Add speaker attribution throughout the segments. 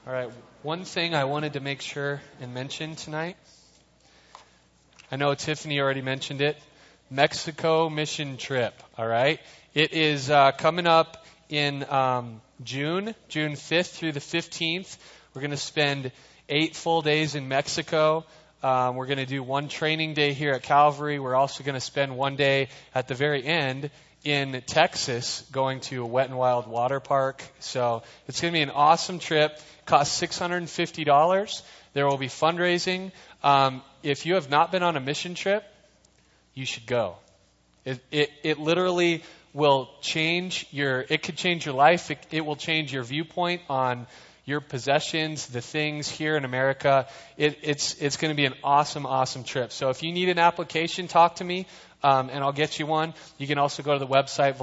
Speaker 1: All right, one thing I wanted to make sure and mention tonight, I know Tiffany already mentioned it, Mexico mission trip, all right? It is coming up in June 5th through the 15th. We're going to spend 8 full days in Mexico. We're going to do one training day here at Calvary. We're also going to spend one day at the very end in Texas going to a Wet and Wild water park. So it's going to be an awesome trip. Costs $650. There will be fundraising. If you have not been on a mission trip, you should go. It literally will change it could change your life. It will change your viewpoint on your possessions, the things here in America. It's going to be an awesome trip. So if you need an application, talk to me, and I'll get you one. You can also go to the website,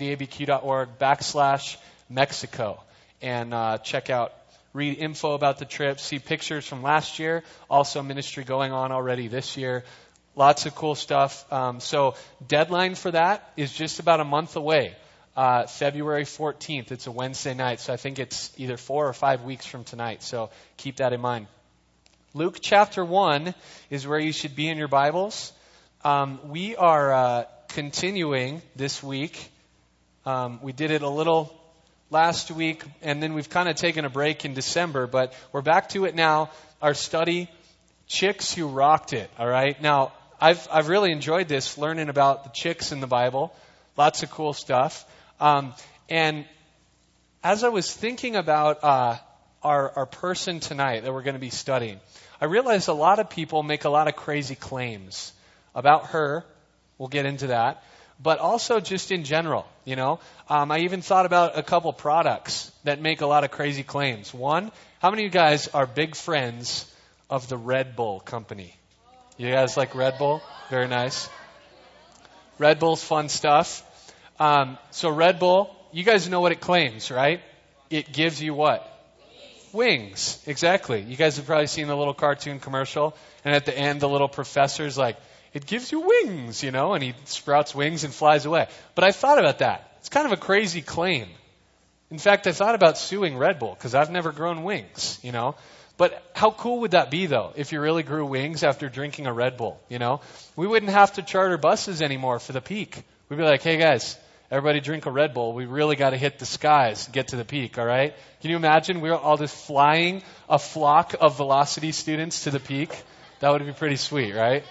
Speaker 1: velocityabq.org/Mexico, and read info about the trip, see pictures from last year, also ministry going on already this year. Lots of cool stuff. So deadline for that is just about a month away. February 14th. It's a Wednesday night, so I think it's either 4 or 5 weeks from tonight. So keep that in mind. Luke chapter 1 is where you should be in your Bibles. We are continuing this week. We did it a little last week, and then we've kind of taken a break in December, but we're back to it now. Our study, Chicks Who Rocked It. All right. Now, I've really enjoyed this, learning about the chicks in the Bible. Lots of cool stuff. And as I was thinking about our person tonight that we're going to be studying, I realized a lot of people make a lot of crazy claims about her. We'll get into that. But also just in general, you know. I even thought about a couple products that make a lot of crazy claims. One, how many of you guys are big friends of the Red Bull company? You guys like Red Bull? Very nice. Red Bull's fun stuff. So Red Bull, you guys know what it claims, right? It gives you what? Wings. Exactly. You guys have probably seen the little cartoon commercial, and at the end the little professor's like, it gives you wings, you know, and he sprouts wings and flies away. But I thought about that. It's kind of a crazy claim. In fact, I thought about suing Red Bull because I've never grown wings, you know. But how cool would that be, though, if you really grew wings after drinking a Red Bull, you know? We wouldn't have to charter buses anymore for the peak. We'd be like, hey, guys, everybody drink a Red Bull. We really got to hit the skies to get to the peak, all right? Can you imagine we're all just flying a flock of Velocity students to the peak? That would be pretty sweet, right?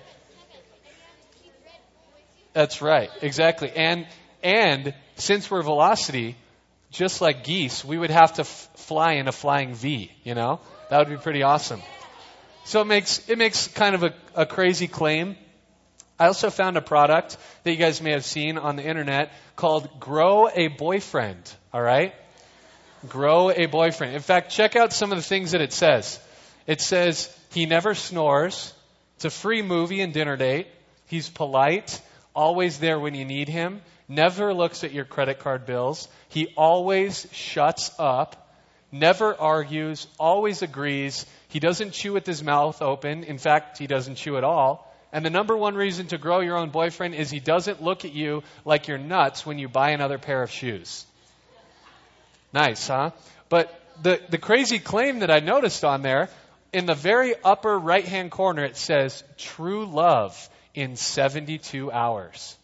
Speaker 1: That's right, exactly. And since we're Velocity, just like geese, we would have to fly in a flying V, you know? That would be pretty awesome. So it makes kind of a crazy claim. I also found a product that you guys may have seen on the internet called Grow a Boyfriend, all right? Grow a Boyfriend. In fact, check out some of the things that it says. It says, he never snores. It's a free movie and dinner date. He's polite. Always there when you need him, never looks at your credit card bills. He always shuts up, never argues, always agrees. He doesn't chew with his mouth open. In fact, he doesn't chew at all. And the number one reason to grow your own boyfriend is he doesn't look at you like you're nuts when you buy another pair of shoes. Nice, huh? But the crazy claim that I noticed on there, in the very upper right-hand corner, it says, true love in 72 hours.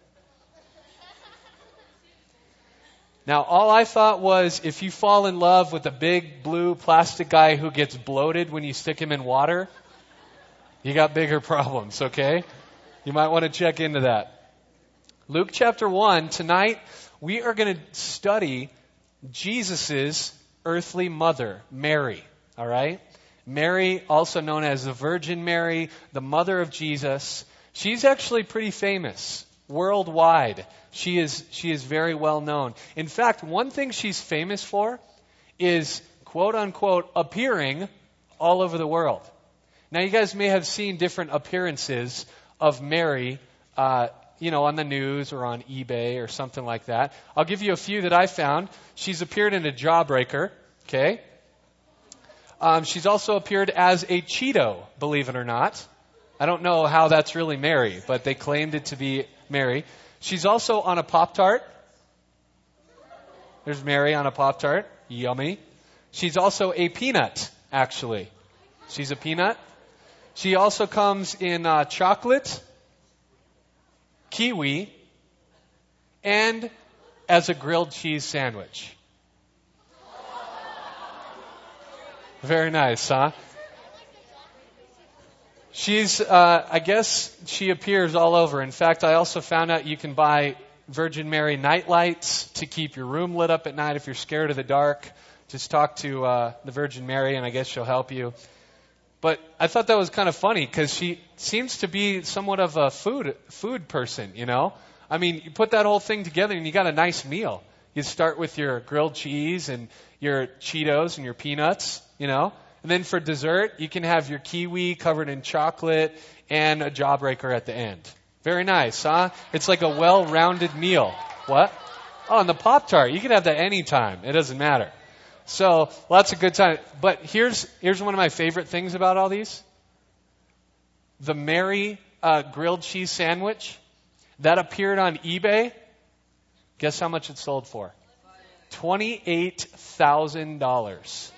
Speaker 1: Now, all I thought was, if you fall in love with a big blue plastic guy who gets bloated when you stick him in water, you got bigger problems, okay? You might want to check into that. Luke chapter 1, tonight we are going to study Jesus' earthly mother, Mary, all right? Mary, also known as the Virgin Mary, the mother of Jesus. She's actually pretty famous worldwide. She is very well known. In fact, one thing she's famous for is, quote unquote, appearing all over the world. Now, you guys may have seen different appearances of Mary, on the news or on eBay or something like that. I'll give you a few that I found. She's appeared in a Jawbreaker, okay? She's also appeared as a Cheeto, believe it or not. I don't know how that's really Mary, but they claimed it to be Mary. She's also on a Pop-Tart. There's Mary on a Pop-Tart. Yummy. She's also a peanut, actually. She's a peanut. She also comes in chocolate, kiwi, and as a grilled cheese sandwich. Very nice, huh? She's, I guess she appears all over. In fact, I also found out you can buy Virgin Mary night lights to keep your room lit up at night if you're scared of the dark. Just talk to the Virgin Mary and I guess she'll help you. But I thought that was kind of funny because she seems to be somewhat of a food person, you know? I mean, you put that whole thing together and you got a nice meal. You start with your grilled cheese and your Cheetos and your peanuts, you know? And then for dessert, you can have your kiwi covered in chocolate and a jawbreaker at the end. Very nice, huh? It's like a well-rounded meal. What? Oh, and the Pop-Tart. You can have that anytime. It doesn't matter. So, lots of good time. But here's one of my favorite things about all these. The Mary grilled cheese sandwich that appeared on eBay. Guess how much it sold for? $28,000.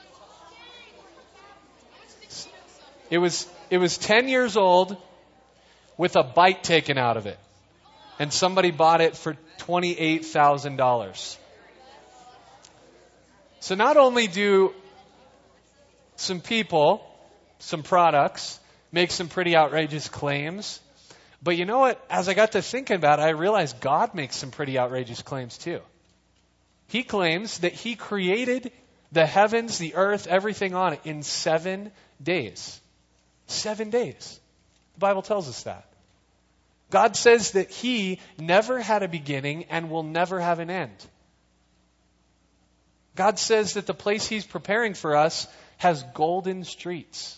Speaker 1: It was 10 years old with a bite taken out of it. And somebody bought it for $28,000. So not only do some people, some products, make some pretty outrageous claims, but you know what? As I got to thinking about it, I realized God makes some pretty outrageous claims too. He claims that He created the heavens, the earth, everything on it in 7 days. 7 days. The Bible tells us that. God says that He never had a beginning and will never have an end. God says that the place He's preparing for us has golden streets.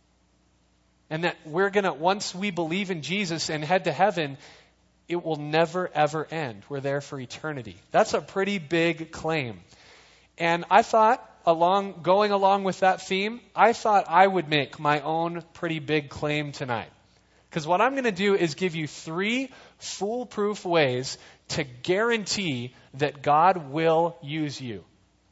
Speaker 1: And that we're going to, once we believe in Jesus and head to heaven, it will never ever end. We're there for eternity. That's a pretty big claim. And I thought, going along with that theme, I thought I would make my own pretty big claim tonight. Because what I'm going to do is give you 3 foolproof ways to guarantee that God will use you.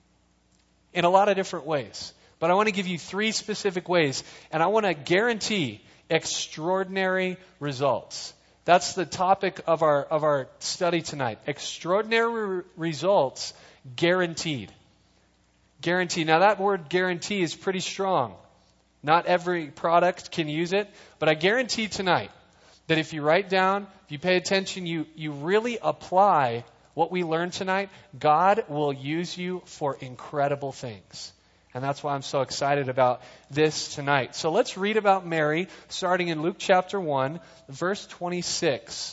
Speaker 1: In a lot of different ways. But I want to give you 3 specific ways. And I want to guarantee extraordinary results. That's the topic of our study tonight. Extraordinary results guaranteed. Guarantee. Now that word guarantee is pretty strong. Not every product can use it. But I guarantee tonight that if you write down, if you pay attention, you really apply what we learned tonight, God will use you for incredible things. And that's why I'm so excited about this tonight. So let's read about Mary, starting in Luke chapter 1, verse 26.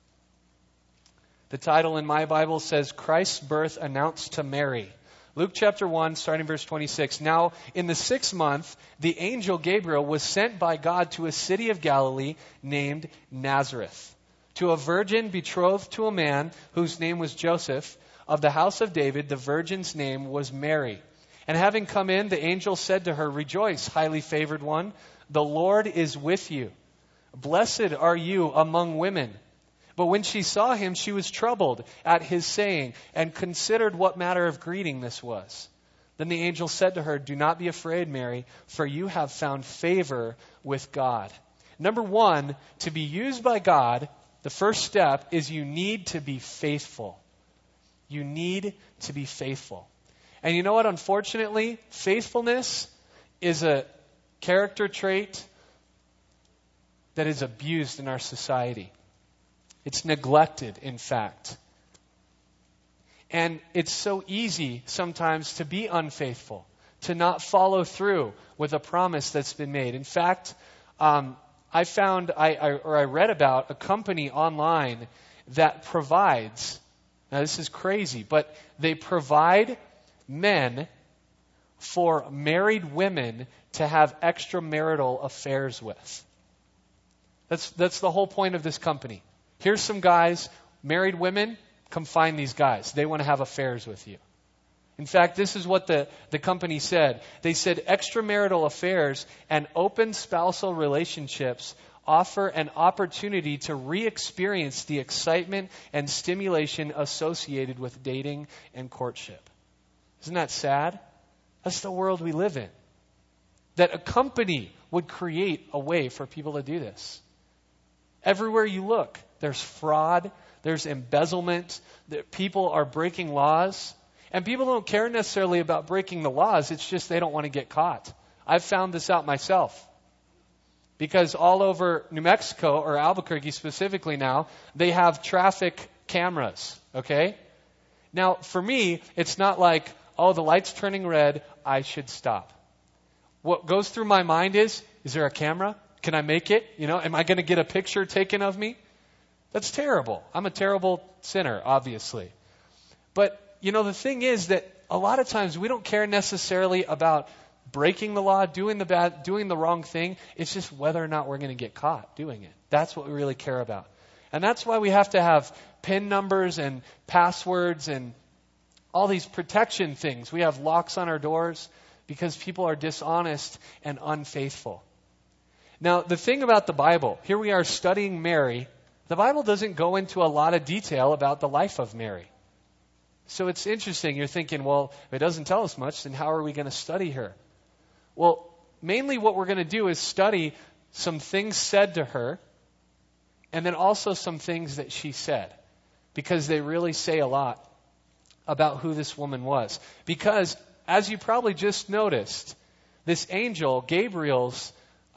Speaker 1: The title in my Bible says, Christ's birth announced to Mary. Luke chapter 1, starting verse 26. Now, in the 6th month, the angel Gabriel was sent by God to a city of Galilee named Nazareth, to a virgin betrothed to a man whose name was Joseph, of the house of David. The virgin's name was Mary. And having come in, the angel said to her, Rejoice, highly favored one, the Lord is with you. Blessed are you among women. But when she saw him, she was troubled at his saying, and considered what manner of greeting this was. Then the angel said to her, Do not be afraid, Mary, for you have found favor with God. Number 1, to be used by God, the first step is you need to be faithful. You need to be faithful. And you know what? Unfortunately, faithfulness is a character trait that is abused in our society. It's neglected, in fact. And it's so easy sometimes to be unfaithful, to not follow through with a promise that's been made. In fact, I read about a company online that provides, now this is crazy, but they provide men for married women to have extramarital affairs with. That's the whole point of this company. Here's some guys, married women, come find these guys. They want to have affairs with you. In fact, this is what the company said. They said extramarital affairs and open spousal relationships offer an opportunity to re-experience the excitement and stimulation associated with dating and courtship. Isn't that sad? That's the world we live in. That a company would create a way for people to do this. Everywhere you look, there's fraud, there's embezzlement, that people are breaking laws. And people don't care necessarily about breaking the laws, it's just they don't want to get caught. I've found this out myself. Because all over New Mexico, or Albuquerque specifically now, they have traffic cameras, okay? Now, for me, it's not like, oh, the light's turning red, I should stop. What goes through my mind is there a camera? Can I make it? Am I going to get a picture taken of me? That's terrible. I'm a terrible sinner, obviously. But, the thing is that a lot of times we don't care necessarily about breaking the law, doing the wrong thing. It's just whether or not we're going to get caught doing it. That's what we really care about. And that's why we have to have PIN numbers and passwords and all these protection things. We have locks on our doors because people are dishonest and unfaithful. Now, the thing about the Bible, here we are studying Mary. The Bible doesn't go into a lot of detail about the life of Mary. So it's interesting. You're thinking, well, if it doesn't tell us much, then how are we going to study her? Well, mainly what we're going to do is study some things said to her, and then also some things that she said, because they really say a lot about who this woman was. Because, as you probably just noticed, this angel, Gabriel's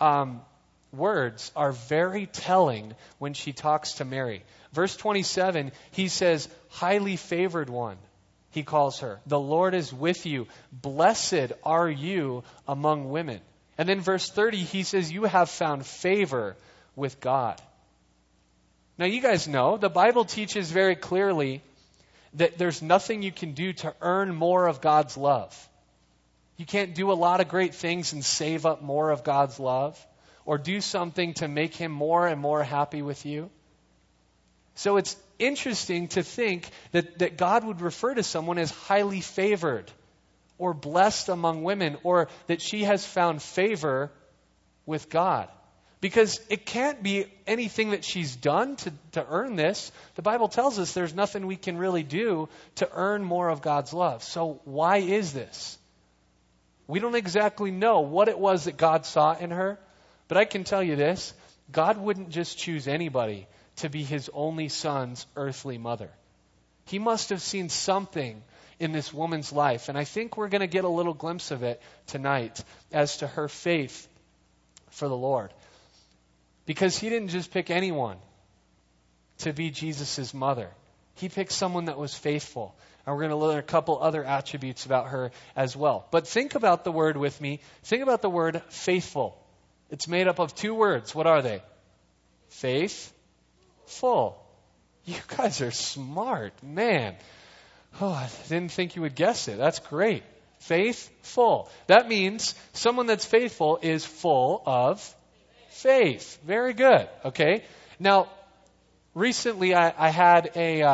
Speaker 1: words are very telling when she talks to Mary. Verse 27, he says, highly favored one, he calls her. The Lord is with you. Blessed are you among women. And then verse 30, he says, you have found favor with God. Now you guys know, the Bible teaches very clearly that there's nothing you can do to earn more of God's love. You can't do a lot of great things and save up more of God's love, or do something to make Him more and more happy with you. So it's interesting to think that God would refer to someone as highly favored or blessed among women, or that she has found favor with God. Because it can't be anything that she's done to earn this. The Bible tells us there's nothing we can really do to earn more of God's love. So why is this? We don't exactly know what it was that God saw in her, but I can tell you this. God wouldn't just choose anybody to be His only son's earthly mother. He must have seen something in this woman's life, and I think we're going to get a little glimpse of it tonight as to her faith for the Lord. Because He didn't just pick anyone to be Jesus' mother. He picked someone that was faithful. And we're going to learn a couple other attributes about her as well. But think about the word with me. Think about the word faithful. It's made up of two words. What are they? Faithful. You guys are smart. Man. Oh, I didn't think you would guess it. That's great. Faithful. That means someone that's faithful is full of faith. Very good. Okay. Now, recently I had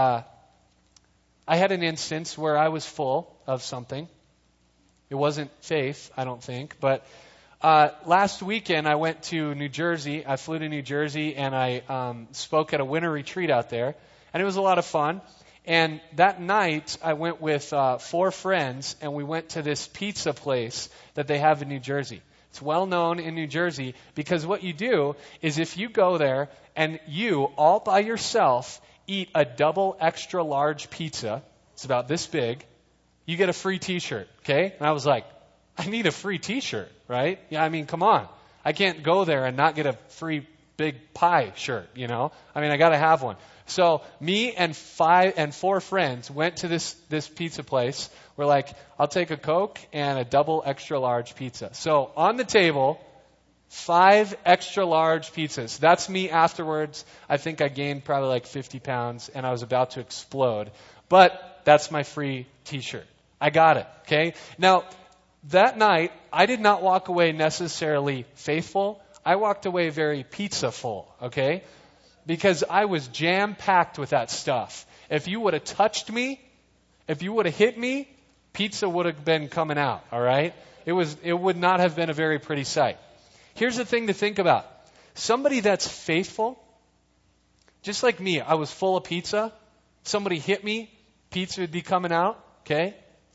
Speaker 1: an instance where I was full of something. It wasn't faith, I don't think, but last weekend I went to New Jersey. I flew to New Jersey and I spoke at a winter retreat out there, and it was a lot of fun. And that night I went with 4 friends, and we went to this pizza place that they have in New Jersey. It's well known in New Jersey because what you do is if you go there and you, all by yourself, eat a double extra large pizza, it's about this big, you get a free t-shirt, okay? And I was like, I need a free t-shirt, right? Yeah, I mean, come on. I can't go there and not get a free big pie shirt, I mean, I got to have one. So me and 4 friends went to this pizza place. We're like, I'll take a Coke and a double extra large pizza. So on the table, 5 extra large pizzas. That's me afterwards. I think I gained probably like 50 pounds and I was about to explode. But that's my free t-shirt. I got it, okay? Now, that night, I did not walk away necessarily faithful. I walked away very pizza-full, okay? Because I was jam-packed with that stuff. If you would have touched me, if you would have hit me, pizza would have been coming out, all right? It would not have been a very pretty sight. Here's the thing to think about. Somebody that's faithful, just like me, I was full of pizza. Somebody hit me, pizza would be coming out, okay?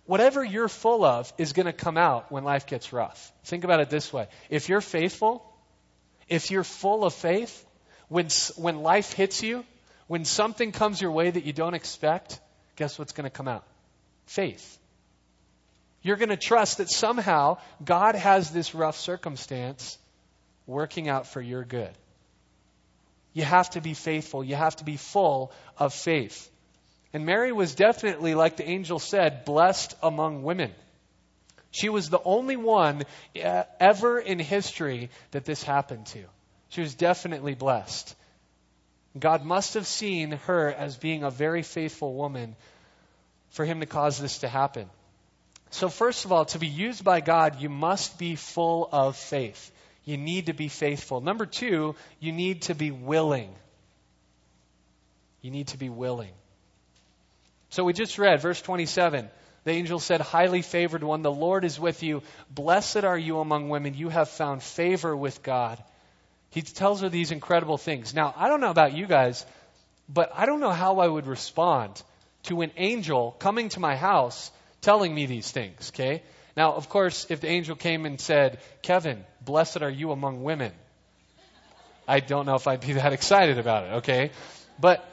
Speaker 1: whatever you're full of is going to come out when life gets rough. Think about it this way. If you're faithful, if you're full of faith, when life hits you, when something comes your way that you don't expect, guess what's going to come out? Faith. You're going to trust that somehow God has this rough circumstance working out for your good. You have to be faithful. You have to be full of faith. And Mary was definitely, like the angel said, blessed among women. She was the only one ever in history that this happened to. She was definitely blessed. God must have seen her as being a very faithful woman for him to cause this to happen. So first of all, to be used by God, you must be full of faith. You need to be faithful. Number two, you need to be willing. You need to be willing. So we just read verse 27. The angel said, highly favored one, the Lord is with you. Blessed are you among women. You have found favor with God. He tells her these incredible things. Now, I don't know about you guys, but I don't know how I would respond to an angel coming to my house telling me these things, okay? Now, of course, if the angel came and said, Kevin, blessed are you among women, I don't know if I'd be that excited about it, okay? But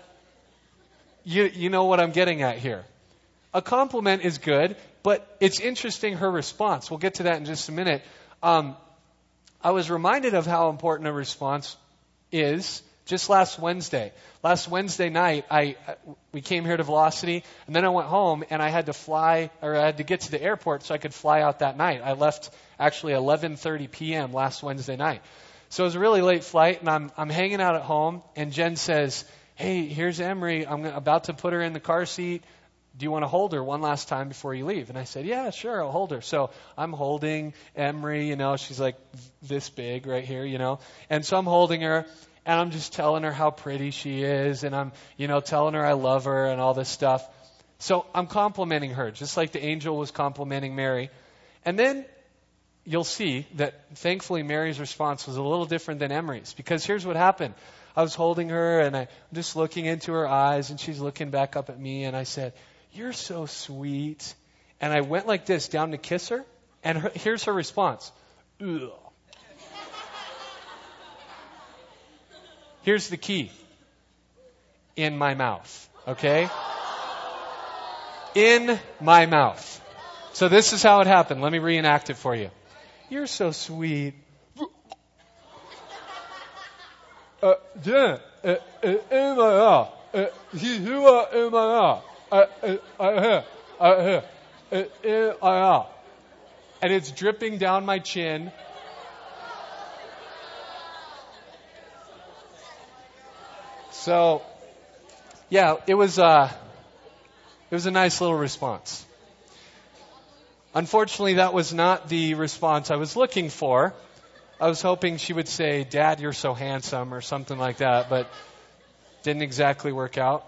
Speaker 1: you know what I'm getting at here. A compliment is good, but it's interesting her response. We'll get to that in just a minute. I was reminded of how important a response is just last Wednesday. Last Wednesday night, we came here to Velocity, and then I went home, and I had to get to the airport so I could fly out that night. I left actually 11:30 p.m. last Wednesday night. So it was a really late flight, and I'm hanging out at home, and Jen says, hey, here's Emery. I'm about to put her in the car seat. Do you want to hold her one last time before you leave? And I said, yeah, sure, I'll hold her. So I'm holding Emery, she's like this big right here, And so I'm holding her, and I'm just telling her how pretty she is, and I'm, telling her I love her and all this stuff. So I'm complimenting her, just like the angel was complimenting Mary. And then you'll see that thankfully Mary's response was a little different than Emery's, because here's what happened. I was holding her, and I'm just looking into her eyes, and she's looking back up at me, and I said, you're so sweet. And I went like this down to kiss her, and here's her response. Ugh. Here's the key. In my mouth. Okay? In my mouth. So this is how it happened. Let me reenact it for you. You're so sweet. Jen, in my mouth. In my mouth. And it's dripping down my chin. So, yeah, it was a nice little response. Unfortunately, that was not the response I was looking for. I was hoping she would say, Dad, you're so handsome, or something like that, but didn't exactly work out.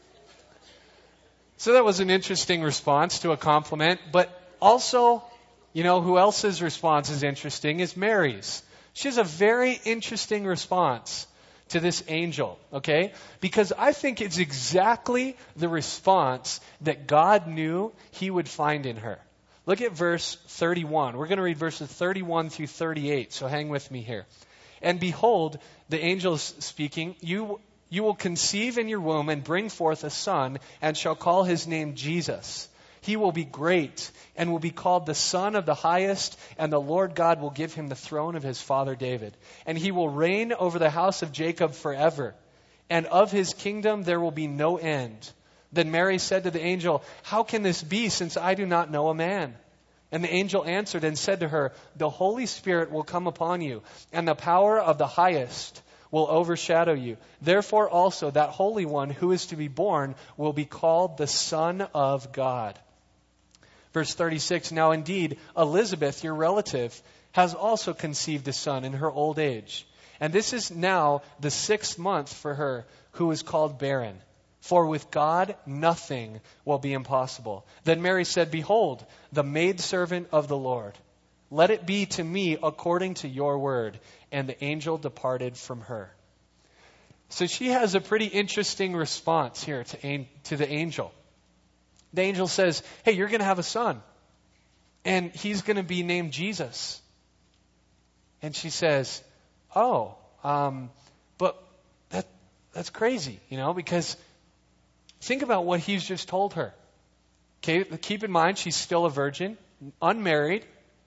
Speaker 1: So that was an interesting response to a compliment. But also, who else's response is interesting is Mary's. She has a very interesting response to this angel, okay? Because I think it's exactly the response that God knew he would find in her. Look at verse 31. We're going to read verses 31 through 38, so hang with me here. And behold, the angel is speaking, You will conceive in your womb and bring forth a son, and shall call his name Jesus. He will be great and will be called the Son of the Highest, and the Lord God will give him the throne of his father David. And he will reign over the house of Jacob forever, and of his kingdom there will be no end. Then Mary said to the angel, How can this be, since I do not know a man? And the angel answered and said to her, The Holy Spirit will come upon you, and the power of the Highest will overshadow you. Therefore also that Holy One who is to be born will be called the Son of God. Verse 36, Now indeed Elizabeth, your relative, has also conceived a son in her old age. And this is now the 6th month for her who is called barren. For with God nothing will be impossible. Then Mary said, Behold, the maidservant of the Lord. Let it be to me according to your word. And the angel departed from her. So she has a pretty interesting response here to the angel. The angel says, hey, you're going to have a son, and he's going to be named Jesus. And she says, oh, but that's crazy, because think about what he's just told her. Okay, keep in mind, she's still a virgin, unmarried.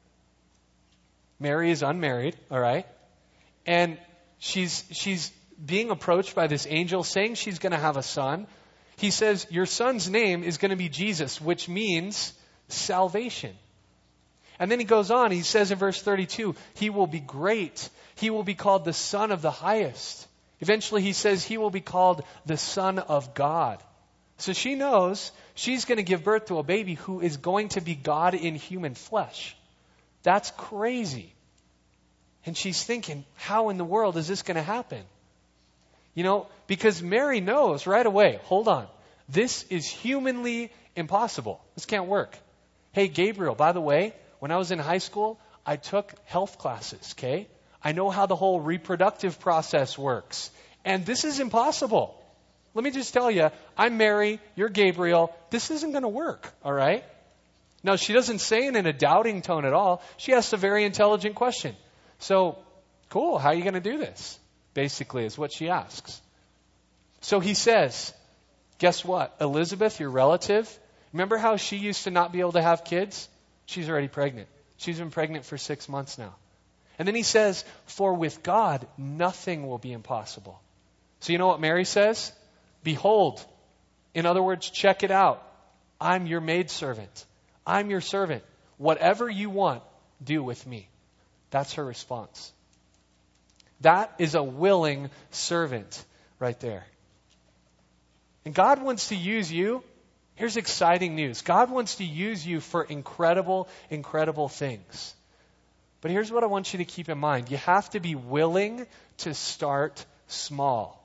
Speaker 1: Mary is unmarried, all right? And she's being approached by this angel saying she's going to have a son. He says, your son's name is going to be Jesus, which means salvation. And then he goes on, he says in verse 32, he will be great. He will be called the Son of the Highest. Eventually he says he will be called the Son of God. So she knows she's going to give birth to a baby who is going to be God in human flesh. That's crazy. And she's thinking, how in the world is this going to happen? Because Mary knows right away, hold on, this is humanly impossible. This can't work. Hey, Gabriel, by the way, when I was in high school, I took health classes, okay? I know how the whole reproductive process works. And this is impossible. Let me just tell you, I'm Mary, you're Gabriel. This isn't going to work, all right? Now, she doesn't say it in a doubting tone at all. She asks a very intelligent question. So, cool, how are you going to do this? Basically, is what she asks. So he says, guess what? Elizabeth, your relative, remember how she used to not be able to have kids? She's already pregnant. She's been pregnant for 6 months now. And then he says, for with God, nothing will be impossible. So you know what Mary says? Behold. In other words, check it out. I'm your maidservant. I'm your servant. Whatever you want, do with me. That's her response. That is a willing servant right there. And God wants to use you. Here's exciting news. God wants to use you for incredible, incredible things. But here's what I want you to keep in mind. You have to be willing to start small.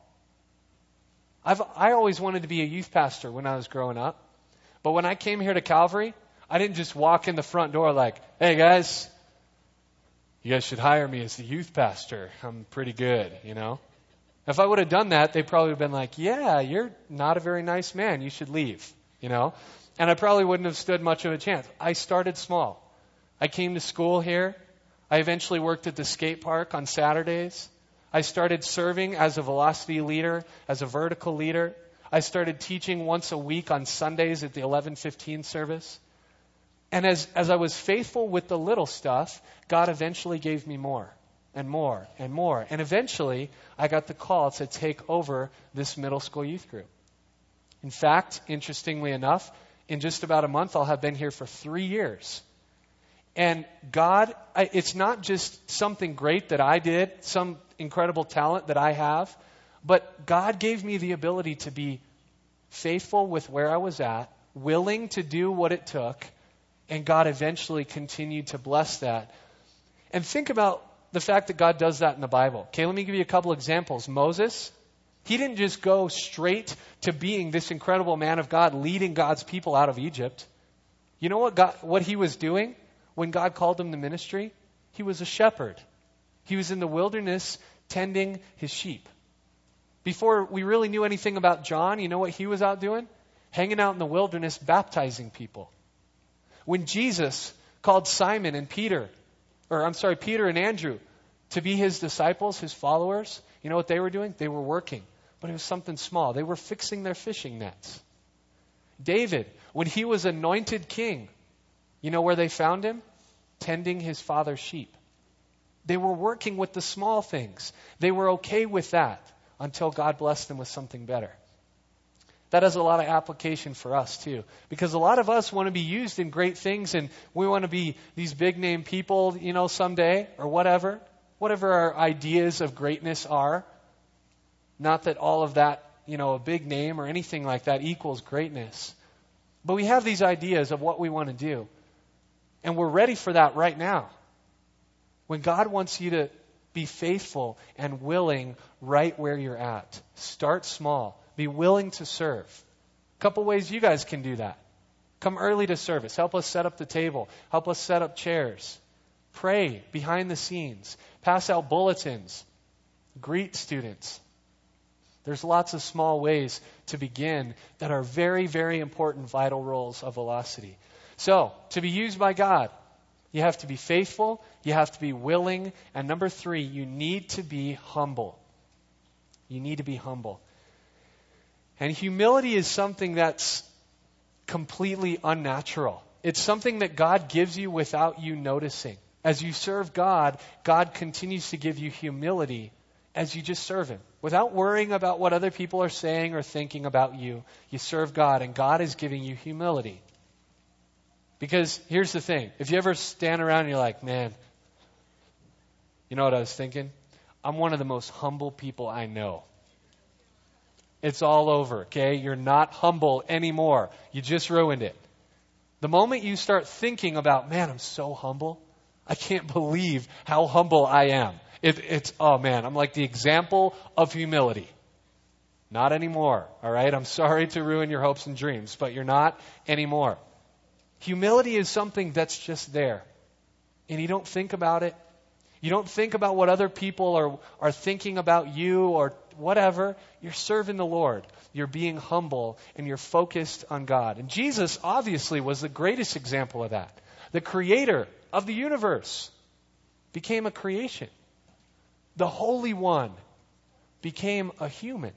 Speaker 1: I always wanted to be a youth pastor when I was growing up. But when I came here to Calvary, I didn't just walk in the front door like, hey guys, you guys should hire me as the youth pastor. I'm pretty good, If I would have done that, they probably would have been like, yeah, you're not a very nice man. You should leave, And I probably wouldn't have stood much of a chance. I started small. I came to school here. I eventually worked at the skate park on Saturdays. I started serving as a velocity leader, as a vertical leader. I started teaching once a week on Sundays at the 11:15 service. And as I was faithful with the little stuff, God eventually gave me more and more and more. And eventually, I got the call to take over this middle school youth group. In fact, interestingly enough, in just about a month, I'll have been here for 3 years. And God, it's not just something great that I did, some incredible talent that I have, but God gave me the ability to be faithful with where I was at, willing to do what it took, and God eventually continued to bless that. And think about the fact that God does that in the Bible. Okay, let me give you a couple examples. Moses, he didn't just go straight to being this incredible man of God, leading God's people out of Egypt. You know what he was doing when God called him to ministry? He was a shepherd. He was in the wilderness tending his sheep. Before we really knew anything about John, you know what he was out doing? Hanging out in the wilderness, baptizing people. When Jesus called Simon and Peter and Andrew to be his disciples, his followers, you know what they were doing? They were working. But it was something small. They were fixing their fishing nets. David, when he was anointed king, you know where they found him? Tending his father's sheep. They were working with the small things. They were okay with that until God blessed them with something better. That has a lot of application for us too. Because a lot of us want to be used in great things and we want to be these big name people, someday or whatever. Whatever our ideas of greatness are. Not that all of that, a big name or anything like that equals greatness. But we have these ideas of what we want to do. And we're ready for that right now. When God wants you to be faithful and willing right where you're at. Start small. Be willing to serve. A couple ways you guys can do that. Come early to service. Help us set up the table. Help us set up chairs. Pray behind the scenes. Pass out bulletins. Greet students. There's lots of small ways to begin that are very, very important vital roles of Velocity. So, to be used by God, you have to be faithful, you have to be willing, and number 3, you need to be humble. You need to be humble. And humility is something that's completely unnatural. It's something that God gives you without you noticing. As you serve God, God continues to give you humility as you just serve Him. Without worrying about what other people are saying or thinking about you, you serve God, and God is giving you humility. Because here's the thing. If you ever stand around and you're like, man, you know what I was thinking? I'm one of the most humble people I know. It's all over, okay? You're not humble anymore. You just ruined it. The moment you start thinking about, man, I'm so humble. I can't believe how humble I am. It's, oh man, I'm like the example of humility. Not anymore, all right? I'm sorry to ruin your hopes and dreams, but you're not anymore. Humility is something that's just there. And you don't think about it. You don't think about what other people are thinking about you or whatever. You're serving the Lord. You're being humble and you're focused on God. And Jesus obviously was the greatest example of that. The creator of the universe became a creation. The Holy One became a human.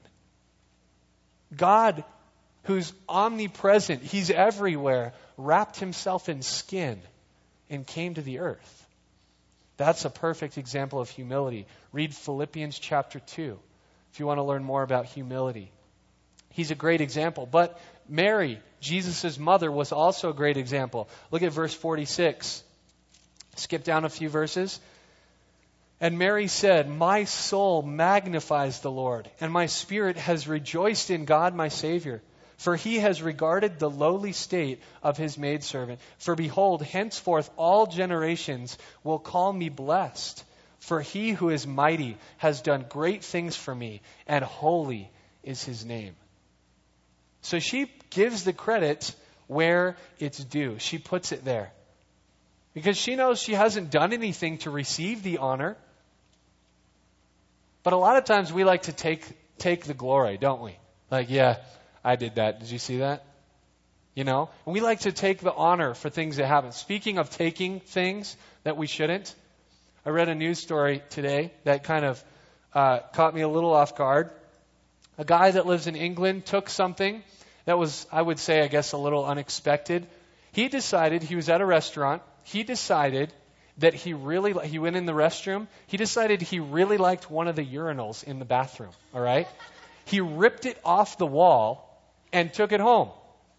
Speaker 1: God, who's omnipresent, He's everywhere, wrapped Himself in skin and came to the earth. That's a perfect example of humility. Read Philippians chapter 2 if you want to learn more about humility. He's a great example. But Mary, Jesus' mother, was also a great example. Look at verse 46. Skip down a few verses. And Mary said, "My soul magnifies the Lord, and my spirit has rejoiced in God my Savior. For He has regarded the lowly state of His maidservant. For behold, henceforth all generations will call me blessed. For He who is mighty has done great things for me, and holy is His name." So she gives the credit where it's due. She puts it there. Because she knows she hasn't done anything to receive the honor. But a lot of times we like to take the glory, don't we? Like, yeah, I did that. Did you see that? You know? And we like to take the honor for things that happen. Speaking of taking things that we shouldn't, I read a news story today that kind of caught me a little off guard. A guy that lives in England took something that was, I would say, I guess, a little unexpected. He was at a restaurant. He decided that he went in the restroom. He decided he really liked one of the urinals in the bathroom, all right? He ripped it off the wall and took it home.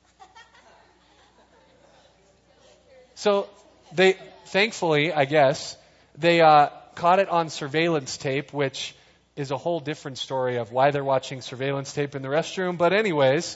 Speaker 1: So thankfully, I guess, they caught it on surveillance tape, which is a whole different story of why they're watching surveillance tape in the restroom. But anyways,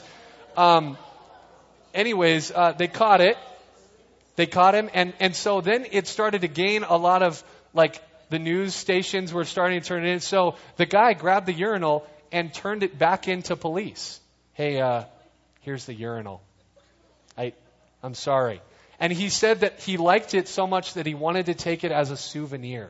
Speaker 1: they caught it. They caught him, and so then it started to gain a lot of, like, the news stations were starting to turn it in. So the guy grabbed the urinal and turned it back into police. Hey, here's the urinal. I'm sorry. And he said that he liked it so much that he wanted to take it as a souvenir.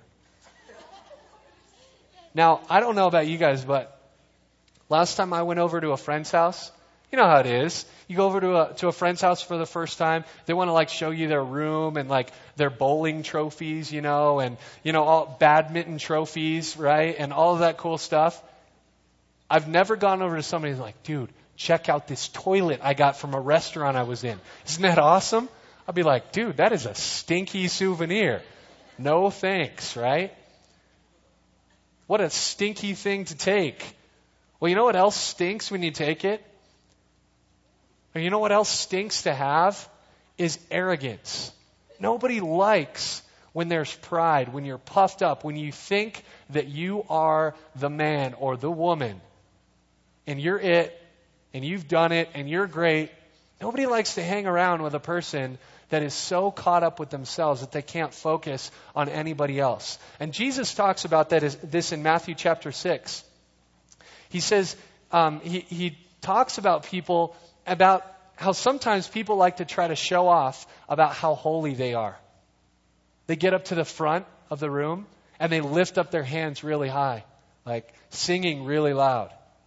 Speaker 1: Now, I don't know about you guys, but last time I went over to a friend's house, you know how it is. You go over to a friend's house for the first time. They want to, like, show you their room and, like, their bowling trophies, you know, and, you know, all badminton trophies, right? And all of that cool stuff. I've never gone over to somebody who's like, dude, check out this toilet I got from a restaurant I was in. Isn't that awesome? I'll be like, dude, that is a stinky souvenir. No thanks, right? What a stinky thing to take. Well, you know what else stinks when you take it? And you know what else stinks to have? Is arrogance. Nobody likes when there's pride, when you're puffed up, when you think that you are the man or the woman, and you're it, and you've done it, and you're great. Nobody likes to hang around with a person that is so caught up with themselves that they can't focus on anybody else. And Jesus talks about this in Matthew chapter 6. He says, he talks about people, about how sometimes people like to try to show off about how holy they are. They get up to the front of the room and they lift up their hands really high, like singing really loud.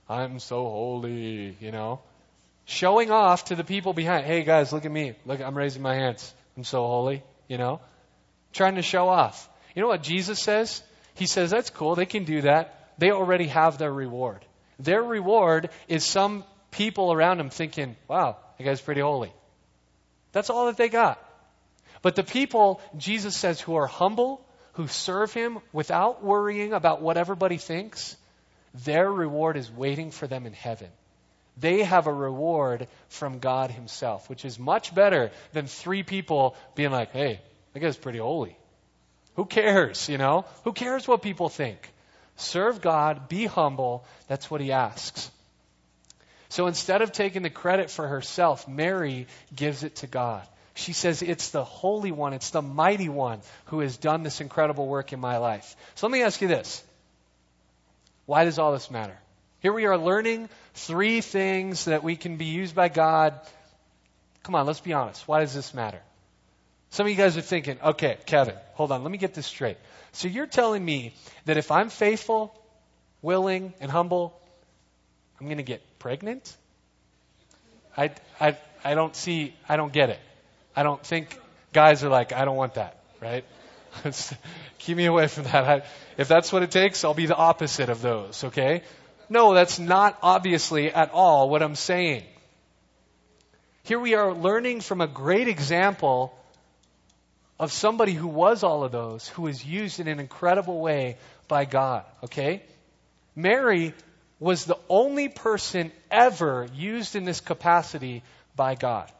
Speaker 1: I'm so holy, Showing off to the people behind. Hey guys, look at me. Look, I'm raising my hands. I'm so holy, Trying to show off. You know what Jesus says? He says, that's cool. They can do that. They already have their reward. Their reward is some people around them thinking, wow, that guy's pretty holy. That's all that they got. But the people, Jesus says, who are humble, who serve Him without worrying about what everybody thinks, their reward is waiting for them in heaven. They have a reward from God Himself, which is much better than 3 people being like, hey, that guy's pretty holy. Who cares, Who cares what people think? Serve God, be humble. That's what He asks. So instead of taking the credit for herself, Mary gives it to God. She says, it's the Holy One, it's the Mighty One who has done this incredible work in my life. So let me ask you this. Why does all this matter? Here we are learning 3 things that we can be used by God. Come on, let's be honest. Why does this matter? Some of you guys are thinking, okay, Kevin, hold on, let me get this straight. So you're telling me that if I'm faithful, willing, and humble, I'm going to get pregnant? I don't get it. I don't think guys are like, I don't want that, right? Keep me away from that. If that's what it takes, I'll be the opposite of those, okay? No, that's not obviously at all what I'm saying. Here we are learning from a great example of somebody who was all of those, who was used in an incredible way by God, okay? Mary was the only person ever used in this capacity by God.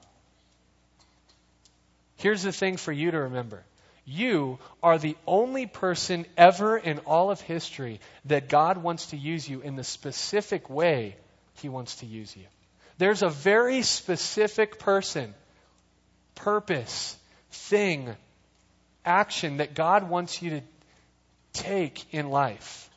Speaker 1: Here's the thing for you to remember. You are the only person ever in all of history that God wants to use you in the specific way He wants to use you. There's a very specific person, purpose, thing, action that God wants you to take in life.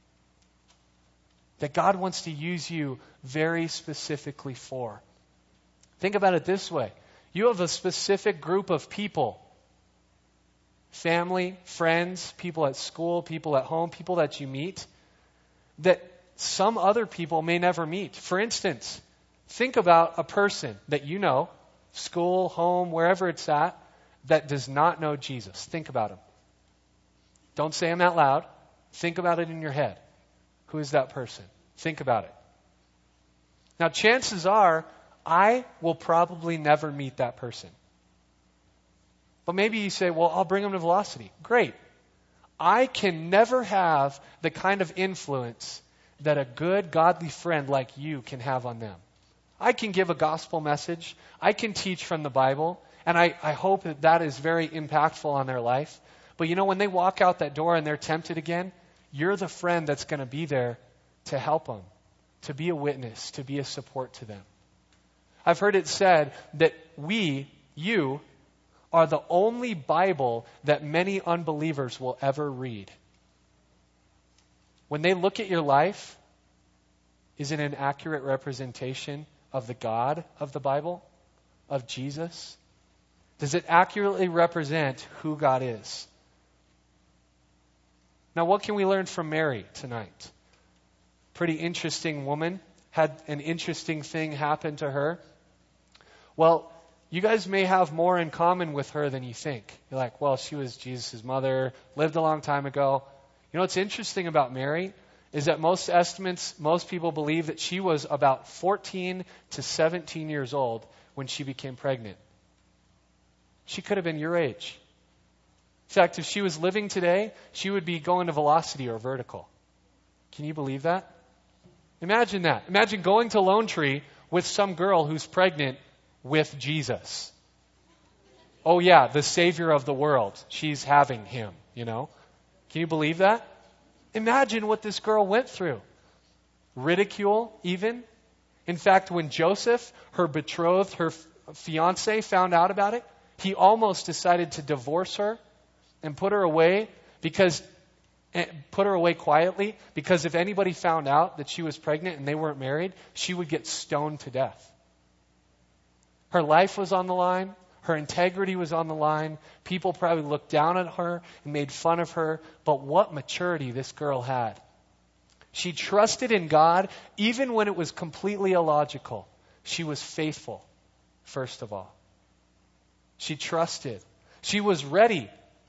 Speaker 1: That God wants to use you very specifically for. Think about it this way. You have a specific group of people. Family, friends, people at school, people at home, people that you meet, that some other people may never meet. For instance, think about a person that you know, school, home, wherever it's at, that does not know Jesus. Think about him. Don't say him out loud. Think about it in your head. Who is that person? Think about it. Now, chances are, I will probably never meet that person. But maybe you say, well, I'll bring them to Velocity. Great. I can never have the kind of influence that a good, godly friend like you can have on them. I can give a gospel message. I can teach from the Bible. And I hope that that is very impactful on their life. But when they walk out that door and they're tempted again, you're the friend that's going to be there to help them, to be a witness, to be a support to them. I've heard it said that you, are the only Bible that many unbelievers will ever read. When they look at your life, is it an accurate representation of the God of the Bible, of Jesus? Does it accurately represent who God is? Now, what can we learn from Mary tonight? Pretty interesting woman. Had an interesting thing happen to her. Well, you guys may have more in common with her than you think. You're like, well, she was Jesus' mother, lived a long time ago. What's interesting about Mary is that most people believe that she was about 14 to 17 years old when she became pregnant. She could have been your age. In fact, if she was living today, she would be going to Velocity or Vertical. Can you believe that? Imagine that. Imagine going to Lone Tree with some girl who's pregnant with Jesus. Oh yeah, the Savior of the world. She's having him, Can you believe that? Imagine what this girl went through. Ridicule, even. In fact, when Joseph, her betrothed, her fiancé, found out about it, he almost decided to divorce her and put her away quietly, because if anybody found out that she was pregnant and they weren't married, she would get stoned to death. Her life was on the line. Her integrity was on the line. People probably looked down at her and made fun of her. But what maturity this girl had. She trusted in God even when it was completely illogical. She was faithful, first of all. She trusted. She was ready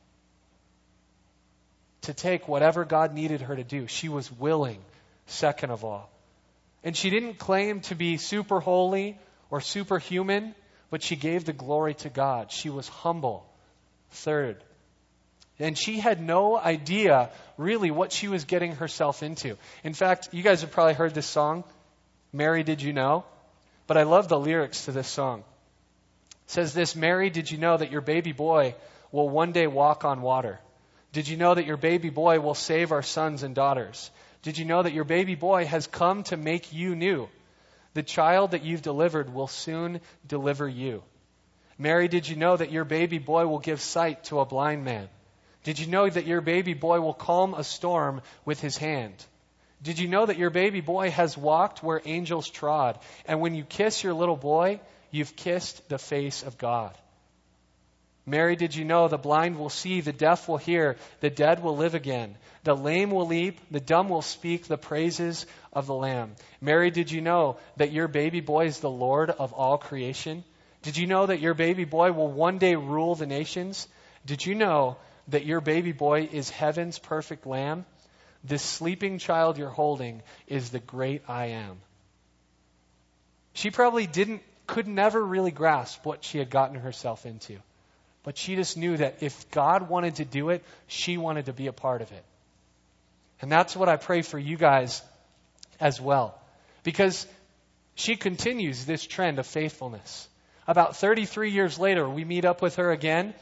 Speaker 1: to take whatever God needed her to do. She was willing, second of all. And she didn't claim to be super holy or superhuman, but she gave the glory to God. She was humble, third. And she had no idea really what she was getting herself into. In fact, you guys have probably heard this song, Mary, Did You Know? But I love the lyrics to this song. It says this, Mary, did you know that your baby boy will one day walk on water? Did you know that your baby boy will save our sons and daughters? Did you know that your baby boy has come to make you new? The child that you've delivered will soon deliver you. Mary, did you know that your baby boy will give sight to a blind man? Did you know that your baby boy will calm a storm with his hand? Did you know that your baby boy has walked where angels trod? And when you kiss your little boy, you've kissed the face of God. Mary, did you know the blind will see, the deaf will hear, the dead will live again, the lame will leap, the dumb will speak the praises of the Lamb? Mary, did you know that your baby boy is the Lord of all creation? Did you know that your baby boy will one day rule the nations? Did you know that your baby boy is heaven's perfect lamb? This sleeping child you're holding is the great I am. She probably could never really grasp what she had gotten herself into. But she just knew that if God wanted to do it, she wanted to be a part of it. And that's what I pray for you guys as well. Because she continues this trend of faithfulness. About 33 years later, we meet up with her again.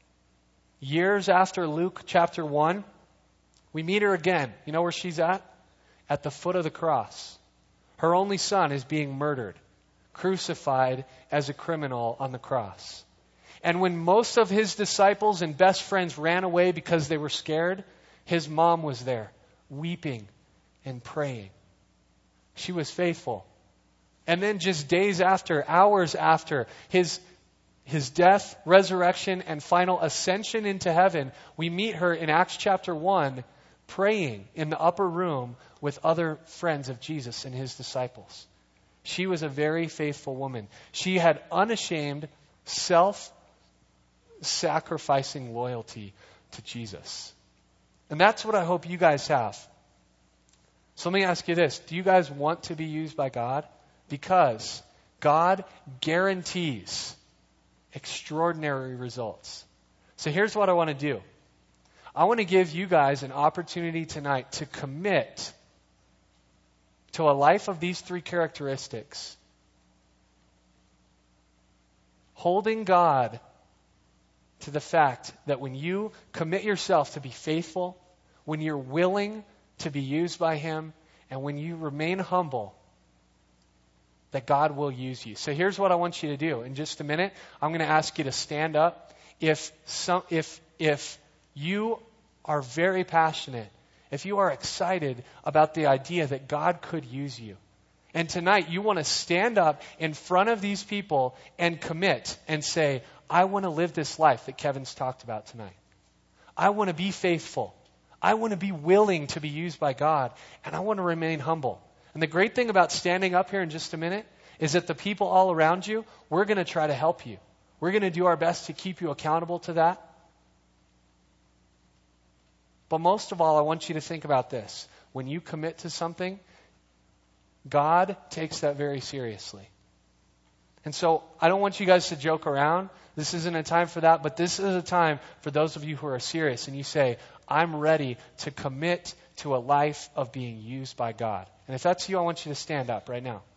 Speaker 1: Years after Luke chapter 1, we meet her again. You know where she's at? At the foot of the cross. Her only son is being murdered, crucified as a criminal on the cross. And when most of his disciples and best friends ran away because they were scared, his mom was there, weeping and praying. She was faithful. And then just days after, hours after his death, resurrection, and final ascension into heaven, we meet her in Acts chapter 1, praying in the upper room with other friends of Jesus and his disciples. She was a very faithful woman. She had unashamed, self-sacrificing loyalty to Jesus. And that's what I hope you guys have. So let me ask you this. Do you guys want to be used by God? Because God guarantees extraordinary results. So here's what I want to do. I want to give you guys an opportunity tonight to commit to a life of these three characteristics. Holding God to the fact that when you commit yourself to be faithful, when you're willing to be used by Him, and when you remain humble, that God will use you. So here's what I want you to do. In just a minute, I'm going to ask you to stand up. If you are very passionate, if you are excited about the idea that God could use you, and tonight you want to stand up in front of these people and commit and say, I want to live this life that Kevin's talked about tonight. I want to be faithful. I want to be willing to be used by God, and I want to remain humble. And the great thing about standing up here in just a minute is that the people all around you, we're going to try to help you. We're going to do our best to keep you accountable to that. But most of all, I want you to think about this. When you commit to something, God takes that very seriously. And so I don't want you guys to joke around. This isn't a time for that, but this is a time for those of you who are serious and you say, I'm ready to commit to a life of being used by God. And if that's you, I want you to stand up right now.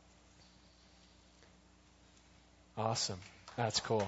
Speaker 1: Awesome. That's cool.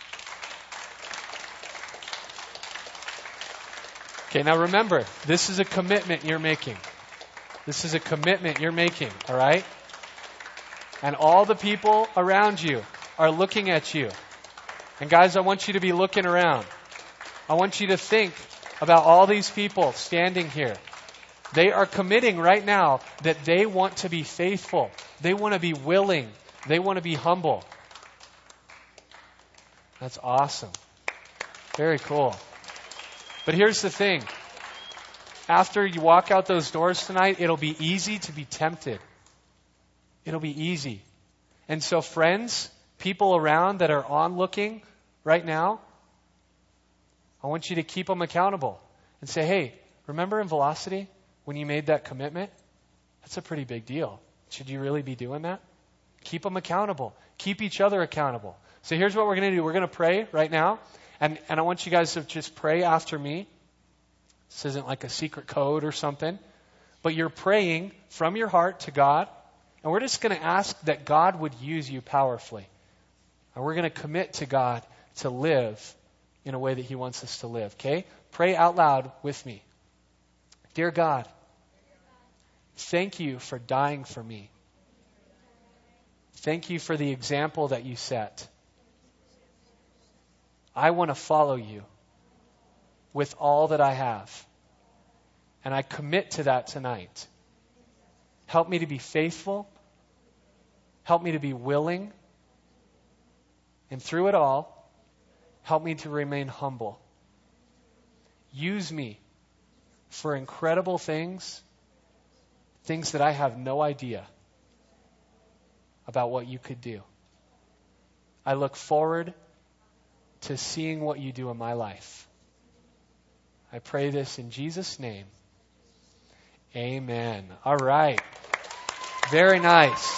Speaker 1: Okay, now remember, this is a commitment you're making. This is a commitment you're making, all right? And all the people around you are looking at you. And guys, I want you to be looking around. I want you to think about all these people standing here. They are committing right now that they want to be faithful. They want to be willing. They want to be humble. That's awesome. Very cool. But here's the thing. after you walk out those doors tonight, it'll be easy to be tempted. It'll be easy. And so friends, people around that are onlooking right now, I want you to keep them accountable and say, hey, remember in Velocity when you made that commitment? That's a pretty big deal. Should you really be doing that? Keep them accountable. Keep each other accountable. So here's what we're going to do. We're going to pray right now. And I want you guys to just pray after me. This isn't like a secret code or something. But you're praying from your heart to God. And we're just going to ask that God would use you powerfully. And we're going to commit to God to live in a way that He wants us to live. Okay? Pray out loud with me. Dear God, thank you for dying for me. Thank you for the example that you set. I want to follow you with all that I have. And I commit to that tonight. Help me to be faithful. Help me to be willing. And through it all, help me to remain humble. Use me for incredible things that I have no idea about what you could do. I look forward to seeing what you do in my life. I pray this in Jesus' name. Amen. All right. Very nice.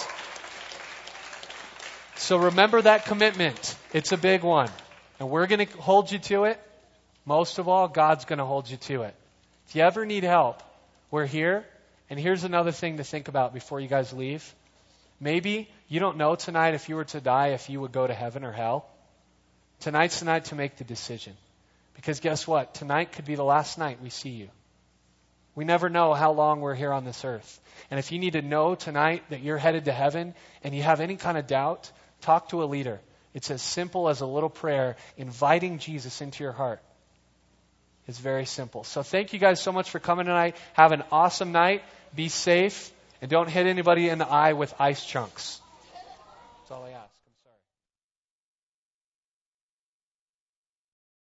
Speaker 1: So remember that commitment. It's a big one. And we're going to hold you to it. Most of all, God's going to hold you to it. If you ever need help, we're here. And here's another thing to think about before you guys leave. Maybe you don't know tonight if you were to die, if you would go to heaven or hell. Tonight's the night to make the decision. Because guess what? Tonight could be the last night we see you. We never know how long we're here on this earth. And if you need to know tonight that you're headed to heaven and you have any kind of doubt, talk to a leader. It's as simple as a little prayer inviting Jesus into your heart. It's very simple. So thank you guys so much for coming tonight. Have an awesome night. Be safe. And don't hit anybody in the eye with ice chunks. That's all I ask.